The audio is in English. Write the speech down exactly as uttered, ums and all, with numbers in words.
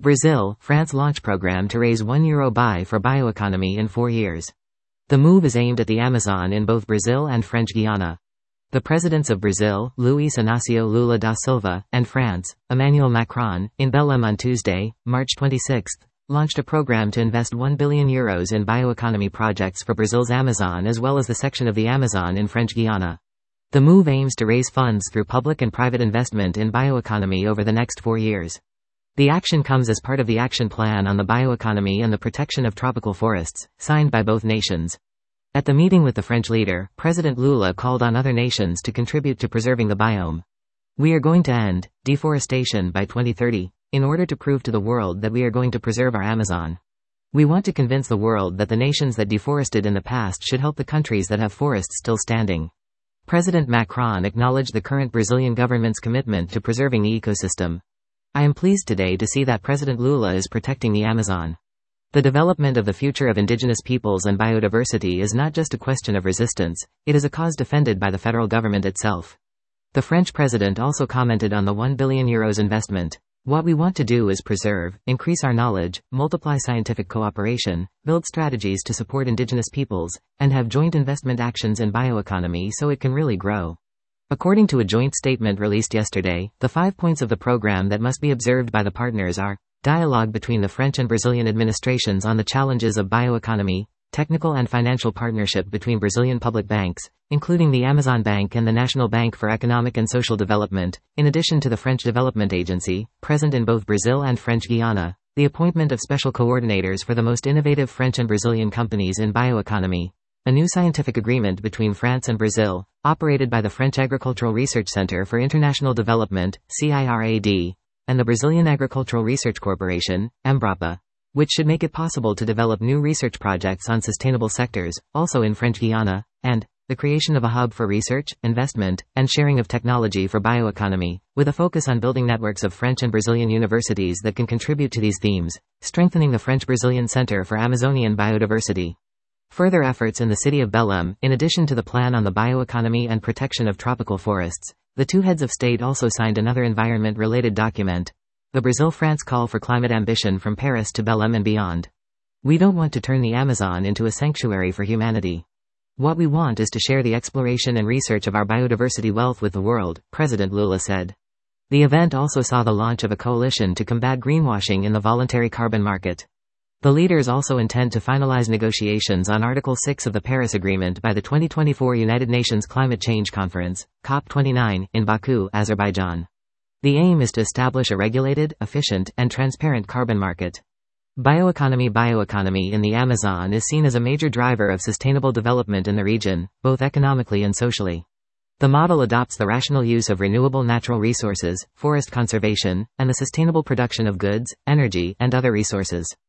Brazil, France launch program to raise one euro buy for bioeconomy in four years. The move is aimed at the Amazon in both Brazil and French Guiana. The presidents of Brazil, Luiz Inácio Lula da Silva, and France, Emmanuel Macron, in Belém on Tuesday, March twenty-sixth, launched a program to invest one billion euros in bioeconomy projects for Brazil's Amazon as well as the section of the Amazon in French Guiana. The move aims to raise funds through public and private investment in bioeconomy over the next four years. The action comes as part of the Action Plan on the Bioeconomy and the Protection of Tropical Forests, signed by both nations. At the meeting with the French leader, President Lula called on other nations to contribute to preserving the biome. We are going to end deforestation by twenty thirty, in order to prove to the world that we are going to preserve our Amazon. We want to convince the world that the nations that deforested in the past should help the countries that have forests still standing. President Macron acknowledged the current Brazilian government's commitment to preserving the ecosystem. I am pleased today to see that President Lula is protecting the Amazon. The development of the future of indigenous peoples and biodiversity is not just a question of resistance, it is a cause defended by the federal government itself. The French president also commented on the one billion euros investment. What we want to do is preserve, increase our knowledge, multiply scientific cooperation, build strategies to support indigenous peoples, and have joint investment actions in bioeconomy so it can really grow. According to a joint statement released yesterday, the five points of the program that must be observed by the partners are: dialogue between the French and Brazilian administrations on the challenges of bioeconomy, technical and financial partnership between Brazilian public banks, including the Amazon Bank and the National Bank for Economic and Social Development, in addition to the French Development Agency, present in both Brazil and French Guiana, the appointment of special coordinators for the most innovative French and Brazilian companies in bioeconomy, a new scientific agreement between France and Brazil, operated by the French Agricultural Research Center for International Development, C I R A D, and the Brazilian Agricultural Research Corporation, Embrapa, which should make it possible to develop new research projects on sustainable sectors, also in French Guiana, and the creation of a hub for research, investment, and sharing of technology for bioeconomy, with a focus on building networks of French and Brazilian universities that can contribute to these themes, strengthening the French-Brazilian Center for Amazonian Biodiversity. Further efforts in the city of Belém, in addition to the plan on the bioeconomy and protection of tropical forests, the two heads of state also signed another environment-related document, the Brazil-France Call for Climate Ambition from Paris to Belém and beyond. We don't want to turn the Amazon into a sanctuary for humanity. What we want is to share the exploration and research of our biodiversity wealth with the world, President Lula said. The event also saw the launch of a coalition to combat greenwashing in the voluntary carbon market. The leaders also intend to finalize negotiations on Article six of the Paris Agreement by the twenty twenty-four United Nations Climate Change Conference, COP twenty-nine, in Baku, Azerbaijan. The aim is to establish a regulated, efficient, and transparent carbon market. Bioeconomy Bioeconomy in the Amazon is seen as a major driver of sustainable development in the region, both economically and socially. The model adopts the rational use of renewable natural resources, forest conservation, and the sustainable production of goods, energy, and other resources.